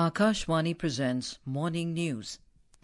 Akashvani presents Morning News.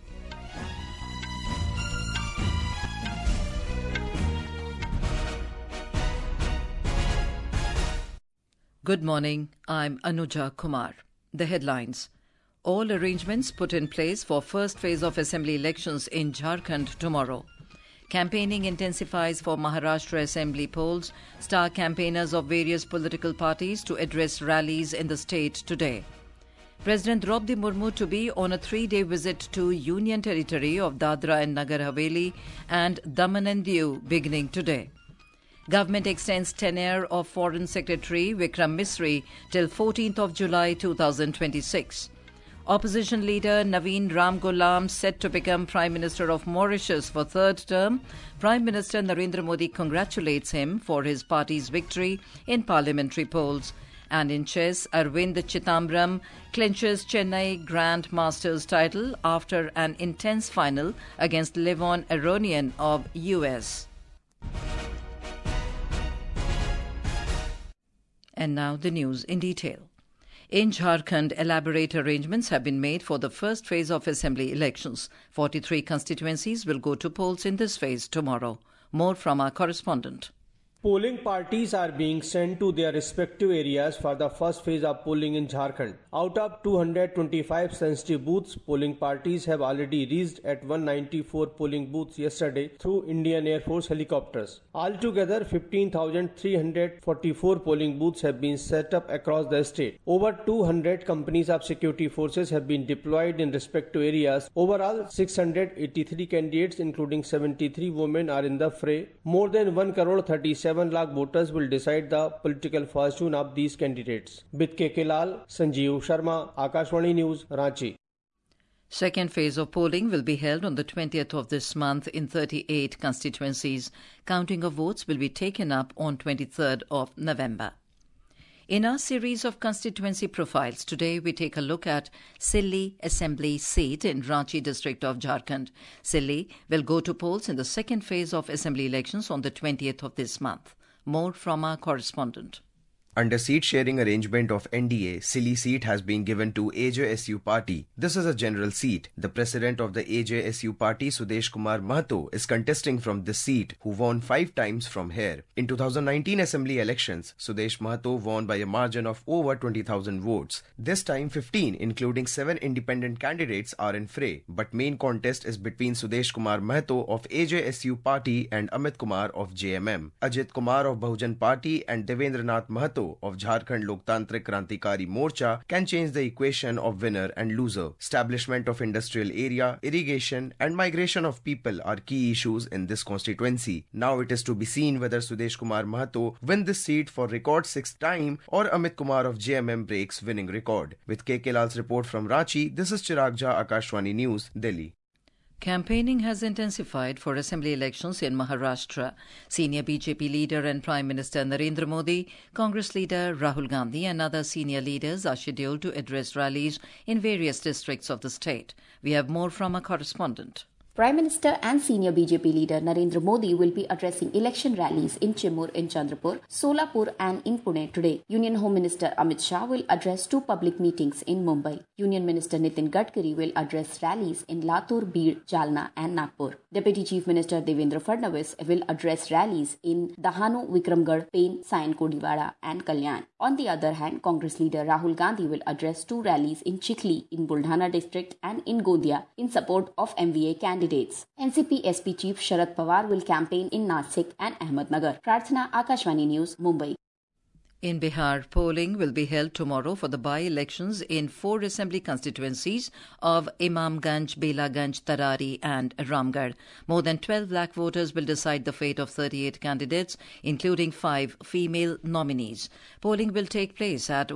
Good morning, I'm Anuja Kumar. The headlines. All arrangements put in place for first phase of assembly elections in Jharkhand tomorrow. Campaigning intensifies for Maharashtra assembly polls. Star campaigners of various political parties to address rallies in the state today. President Draupadi Murmu to be on a 3-day visit to Union Territory of Dadra and Nagar Haveli and Daman and Diu beginning today. Government extends tenure of Foreign Secretary Vikram Misri till 14th of July 2026. Opposition leader Naveen Ramgoolam set to become Prime Minister of Mauritius for third term. Prime Minister Narendra Modi congratulates him for his party's victory in parliamentary polls. And in chess, Arvind Chitambram clinches Chennai Grand Masters title after an intense final against Levon Aronian of US. And now the news in detail. In Jharkhand, elaborate arrangements have been made for the first phase of assembly elections. 43 constituencies will go to polls in this phase tomorrow. More from our correspondent. Polling parties are being sent to their respective areas for the first phase of polling in Jharkhand. Out of 225 sensitive booths, polling parties have already reached at 194 polling booths yesterday through Indian Air Force helicopters. Altogether, 15,344 polling booths have been set up across the state. Over 200 companies of security forces have been deployed in respective areas. Overall, 683 candidates, including 73 women, are in the fray. More than 1,37 lakh voters will decide the political fortune of these candidates. With KK Lal, Sanjeev Sharma, Akashvani News, Ranchi. Second phase of polling will be held on the 20th of this month in 38 constituencies. Counting of votes will be taken up on 23rd of November. In our series of constituency profiles, today we take a look at Silli Assembly seat in Ranchi district of Jharkhand. Silli will go to polls in the second phase of assembly elections on the 20th of this month. More from our correspondent. Under seat-sharing arrangement of NDA, Silli seat has been given to AJSU party. This is a general seat. The president of the AJSU party, Sudesh Kumar Mahato, is contesting from this seat, who won 5 times from here. In 2019 assembly elections, Sudesh Mahato won by a margin of over 20,000 votes. This time 15, including 7 independent candidates, are in fray, but main contest is between Sudesh Kumar Mahato of AJSU party and Amit Kumar of JMM. Ajit Kumar of Bahujan party and Devendranath Mahato of Jharkhand Loktantrik Krantikari Morcha can change the equation of winner and loser. Establishment of industrial area, irrigation and migration of people are key issues in this constituency. Now it is to be seen whether Sudesh Kumar Mahato win this seat for record 6th time or Amit Kumar of JMM breaks winning record. With KK Lal's report from Ranchi, this is Chirag Jha, Akashvani News, Delhi. Campaigning has intensified for assembly elections in Maharashtra. Senior BJP leader and Prime Minister Narendra Modi, Congress leader Rahul Gandhi and other senior leaders are scheduled to address rallies in various districts of the state. We have more from a correspondent. Prime Minister and senior BJP leader Narendra Modi will be addressing election rallies in Chimur in Chandrapur, Solapur and in Pune today. Union Home Minister Amit Shah will address 2 public meetings in Mumbai. Union Minister Nitin Gadkari will address rallies in Latur, Beed, Jalna and Nagpur. Deputy Chief Minister Devendra Fadnavis will address rallies in Dahanu, Vikramgarh, Pen, Sayan Kodiwada and Kalyan. On the other hand, Congress leader Rahul Gandhi will address 2 rallies in Chikhli in Buldhana district and in Gondia in support of MVA candidates. NCP SP Chief Sharad Pawar will campaign in Nasik and Ahmednagar. Prarthana, Akashvani News, Mumbai. In Bihar, polling will be held tomorrow for the by-elections in 4 assembly constituencies of Imamganj, Belaganj, Tarari and Ramgarh. More than 12 lakh voters will decide the fate of 38 candidates, including 5 female nominees. Polling will take place at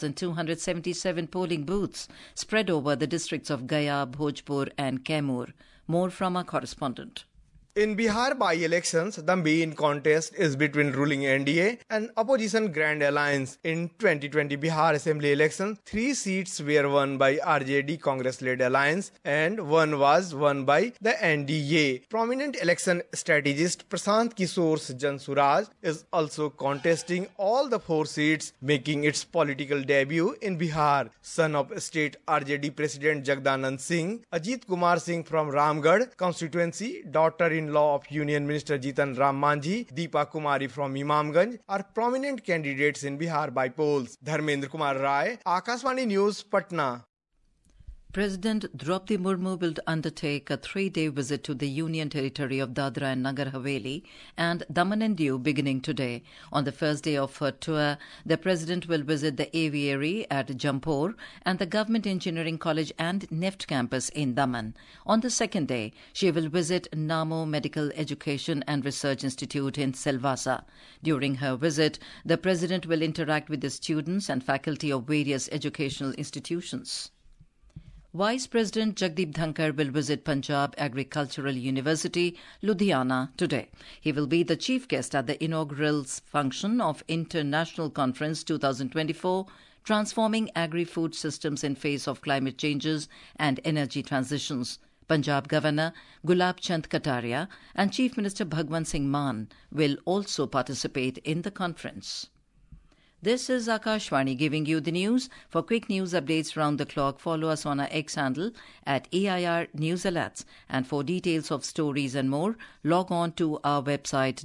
1,277 polling booths spread over the districts of Gaya, Bhojpur and Kaimur. More from our correspondent. In Bihar by-elections, the main contest is between ruling NDA and opposition Grand Alliance. In 2020 Bihar Assembly election, 3 seats were won by RJD Congress-led alliance and 1 was won by the NDA. Prominent election strategist Prashant Kishore Jansuraj is also contesting all the 4 seats, making its political debut in Bihar. Son of state RJD President Jagdanand Singh, Ajit Kumar Singh from Ramgarh constituency, daughter-in-law of Union Minister Jitan Ram Manjhi, Deepa Kumari from Imamganj are prominent candidates in Bihar by polls. Dharmendra Kumar Rai, Akashvani News, Patna. President Draupadi Murmu will undertake a 3-day visit to the Union Territory of Dadra and Nagar Haveli and Daman and Diu beginning today. On the first day of her tour, the President will visit the aviary at Jampur and the Government Engineering College and NEFT campus in Daman. On the second day, she will visit Namo Medical Education and Research Institute in Silvassa. During her visit, the President will interact with the students and faculty of various educational institutions. Vice President Jagdeep Dhankar will visit Punjab Agricultural University, Ludhiana, today. He will be the chief guest at the inaugural function of International Conference 2024, Transforming Agri-Food Systems in Face of Climate Changes and Energy Transitions. Punjab Governor Gulab Chand Kataria and Chief Minister Bhagwant Singh Mann will also participate in the conference. This is Akashvani giving you the news. For quick news updates round the clock, follow us on our X handle at AIR News Alerts. And for details of stories and more, log on to our website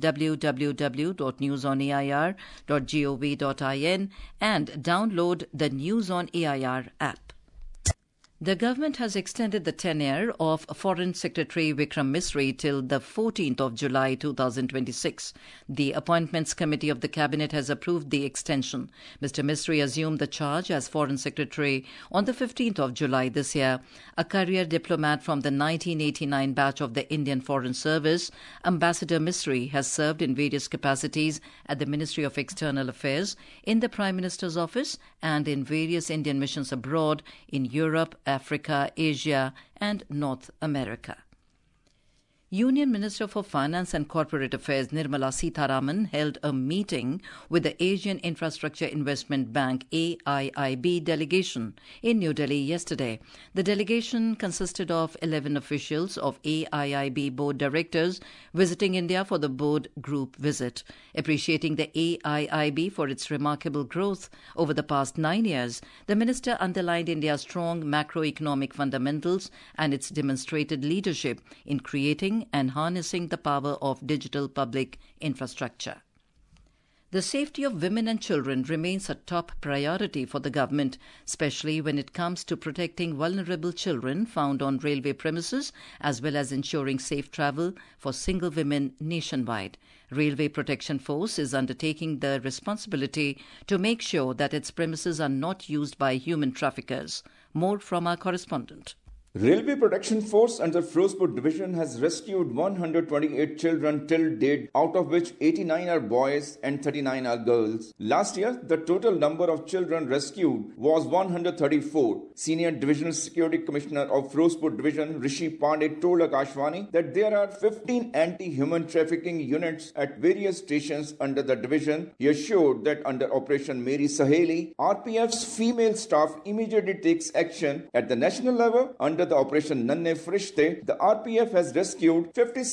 www.newsonair.gov.in and download the News on AIR app. The government has extended the tenure of Foreign Secretary Vikram Misri till the 14th of July 2026. The Appointments Committee of the Cabinet has approved the extension. Mr. Misri assumed the charge as Foreign Secretary on the 15th of July this year. A career diplomat from the 1989 batch of the Indian Foreign Service, Ambassador Misri has served in various capacities at the Ministry of External Affairs, in the Prime Minister's office, and in various Indian missions abroad in Europe, Africa, Asia, and North America. Union Minister for Finance and Corporate Affairs Nirmala Sitharaman held a meeting with the Asian Infrastructure Investment Bank AIIB delegation in New Delhi yesterday. The delegation consisted of 11 officials of AIIB board directors visiting India for the board group visit. Appreciating the AIIB for its remarkable growth over the past 9 years, the minister underlined India's strong macroeconomic fundamentals and its demonstrated leadership in creating and harnessing the power of digital public infrastructure. The safety of women and children remains a top priority for the government, especially when it comes to protecting vulnerable children found on railway premises, as well as ensuring safe travel for single women nationwide. Railway Protection Force is undertaking the responsibility to make sure that its premises are not used by human traffickers. More from our correspondent. Railway Protection Force under Firozpur Division has rescued 128 children till date, out of which 89 are boys and 39 are girls. Last year, the total number of children rescued was 134. Senior Divisional Security Commissioner of Firozpur Division, Rishi Pandey, told Akashvani that there are 15 anti-human trafficking units at various stations under the division. He assured that under Operation Meri Saheli, RPF's female staff immediately takes action at the national level. Under the Operation Nanne Frishte, the RPF has rescued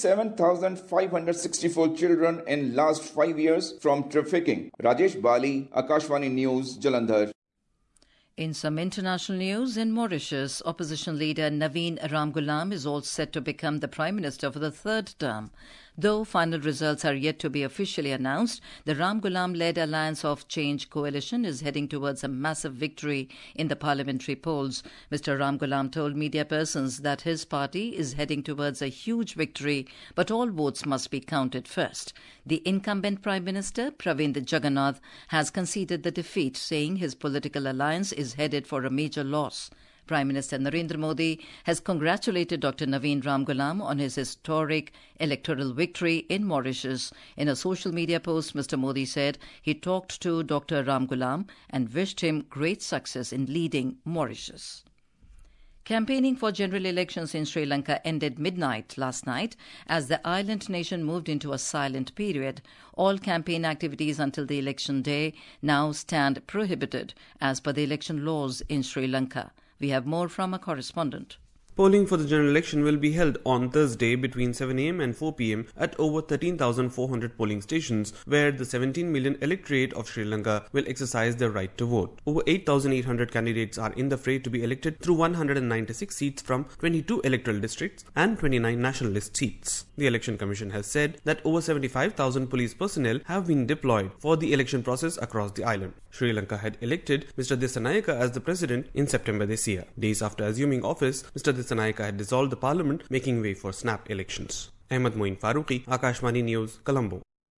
57,564 children in last 5 years from trafficking. Rajesh Bali, Akashvani News, Jalandhar. In some international news, in Mauritius, opposition leader Naveen Ramgoolam is all set to become the Prime Minister for the third term. Though final results are yet to be officially announced, the Ramgoolam-led Alliance of Change coalition is heading towards a massive victory in the parliamentary polls. Mr. Ramgoolam told media persons that his party is heading towards a huge victory, but all votes must be counted first. The incumbent Prime Minister, Pravind Jagannath, has conceded the defeat, saying his political alliance is headed for a major loss. Prime Minister Narendra Modi has congratulated Dr. Naveen Ramgoolam on his historic electoral victory in Mauritius. In a social media post, Mr. Modi said he talked to Dr. Ramgoolam and wished him great success in leading Mauritius. Campaigning for general elections in Sri Lanka ended midnight last night as the island nation moved into a silent period. All campaign activities until the election day now stand prohibited as per the election laws in Sri Lanka. We have more from a correspondent. Polling for the general election will be held on Thursday between 7 a.m. and 4 p.m. at over 13,400 polling stations, where the 17 million electorate of Sri Lanka will exercise their right to vote. Over 8,800 candidates are in the fray to be elected through 196 seats from 22 electoral districts and 29 nationalist seats. The Election Commission has said that over 75,000 police personnel have been deployed for the election process across the island. Sri Lanka had elected Mr. Dissanayaka as the president in September this year. Days after assuming office, Mr. Dissanayaka had dissolved the parliament, making way for snap elections. Ahmed Moin Farooqi, Akashvani News, Colombo.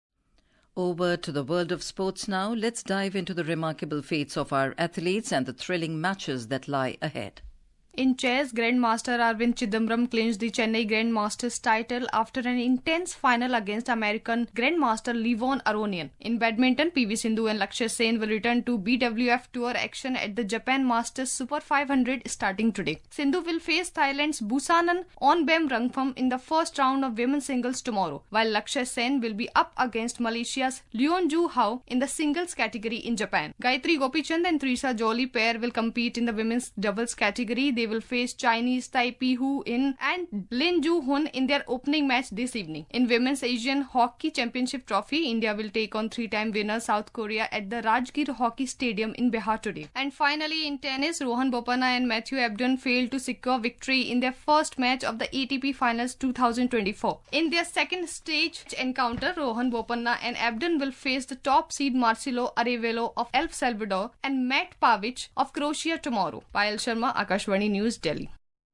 Over to the world of sports now. Let's dive into the remarkable feats of our athletes and the thrilling matches that lie ahead. In chess, Grandmaster Arvind Chidambaram clinched the Chennai Grandmasters title after an intense final against American Grandmaster Levon Aronian. In badminton, PV Sindhu and Lakshya Sen will return to BWF Tour action at the Japan Masters Super 500 starting today. Sindhu will face Thailand's Busanan Onbem Rangpham in the first round of women's singles tomorrow, while Lakshya Sen will be up against Malaysia's Leon Ju Hao in the singles category in Japan. Gayatri Gopichand and Teresa Jolie pair will compete in the women's doubles category. They will face Chinese Taipei Hu In and Lin Ju Hun in their opening match this evening. In Women's Asian Hockey Championship Trophy, India will take on three-time winner South Korea at the Rajgir Hockey Stadium in Bihar today. And finally, in tennis, Rohan Bopanna and Matthew Ebden failed to secure victory in their first match of the ATP Finals 2024. In their second stage encounter, Rohan Bopanna and Ebden will face the top seed Marcelo Arevalo of El Salvador and Matt Pavic of Croatia tomorrow. Payal Sharma, Akashvani News, Delhi.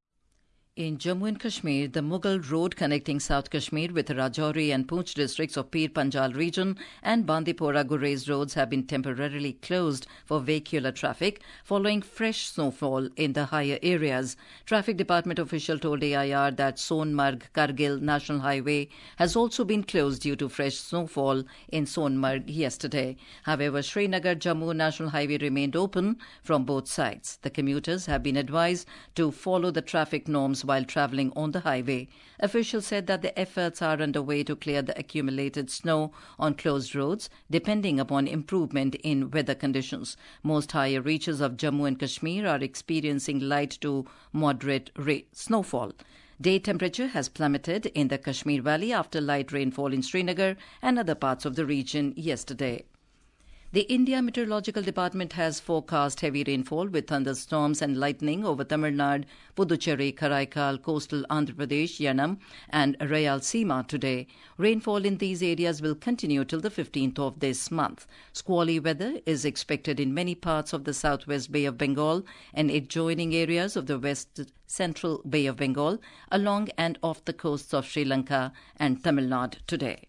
In Jammu and Kashmir, the Mughal road connecting South Kashmir with Rajouri and Poonch districts of Pir Panjal region and Bandipora Gurez roads have been temporarily closed for vehicular traffic following fresh snowfall in the higher areas. Traffic Department official told AIR that Sonmarg-Kargil National Highway has also been closed due to fresh snowfall in Sonmarg yesterday. However, Srinagar-Jammu National Highway remained open from both sides. The commuters have been advised to follow the traffic norms while travelling on the highway. Officials said that the efforts are underway to clear the accumulated snow on closed roads, depending upon improvement in weather conditions. Most higher reaches of Jammu and Kashmir are experiencing light to moderate snowfall. Day temperature has plummeted in the Kashmir Valley after light rainfall in Srinagar and other parts of the region yesterday. The India Meteorological Department has forecast heavy rainfall with thunderstorms and lightning over Tamil Nadu, Puducherry, Karaikal, coastal Andhra Pradesh, Yanam and Rayalaseema today. Rainfall in these areas will continue till the 15th of this month. Squally weather is expected in many parts of the southwest Bay of Bengal and adjoining areas of the west central Bay of Bengal, along and off the coasts of Sri Lanka and Tamil Nadu today.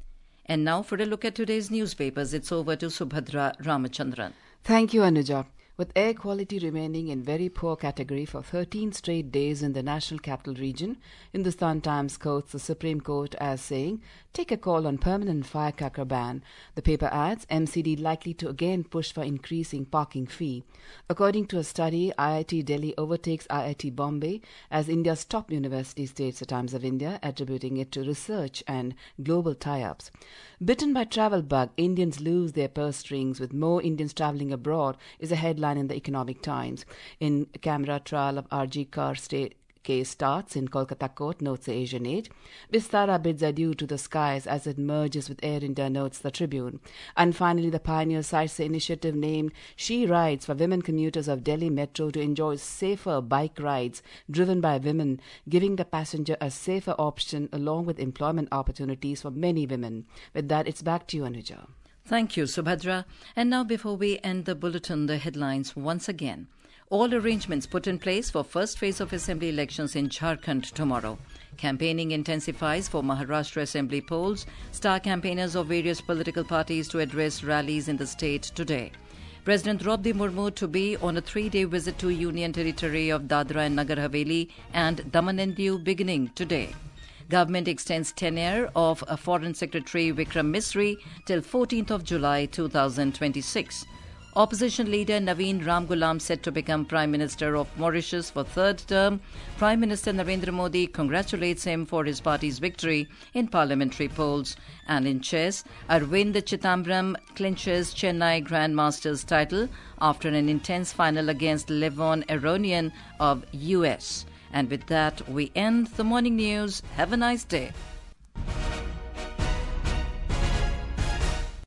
And now for a look at today's newspapers, it's over to Subhadra Ramachandran. Thank you, Anuja. With air quality remaining in very poor category for 13 straight days in the National Capital Region, Hindustan Times quotes the Supreme Court as saying, take a call on permanent firecracker ban. The paper adds, MCD likely to again push for increasing parking fee. According to a study, IIT Delhi overtakes IIT Bombay as India's top university, states the Times of India, attributing it to research and global tie-ups. Bitten by travel bug, Indians lose their purse strings with more Indians travelling abroad is a headline in the Economic Times. In camera trial of RG car case starts in Kolkata court, notes the Asian Age. Vistara bids adieu to the skies as it merges with Air India, notes the Tribune. And finally, the Pioneer cites the initiative named She Rides for women commuters of Delhi Metro to enjoy safer bike rides driven by women, giving the passenger a safer option along with employment opportunities for many women. With that, it's back to you, Anuja. Thank you, Subhadra. And now, before we end the bulletin, the headlines once again. All arrangements put in place for first phase of assembly elections in Jharkhand tomorrow. Campaigning intensifies for Maharashtra assembly polls. Star campaigners of various political parties to address rallies in the state today. President Draupadi Murmu to be on a 3-day visit to Union Territory of Dadra and Nagar Haveli and Daman and Diu beginning today. Government extends tenure of Foreign Secretary Vikram Misri till 14th of July 2026. Opposition leader Naveen Ramgoolam set to become Prime Minister of Mauritius for third term. Prime Minister Narendra Modi congratulates him for his party's victory in parliamentary polls. And in chess, Arvind Chidambaram clinches Chennai Grandmasters title after an intense final against Levon Aronian of US. And with that, we end the morning news. Have a nice day.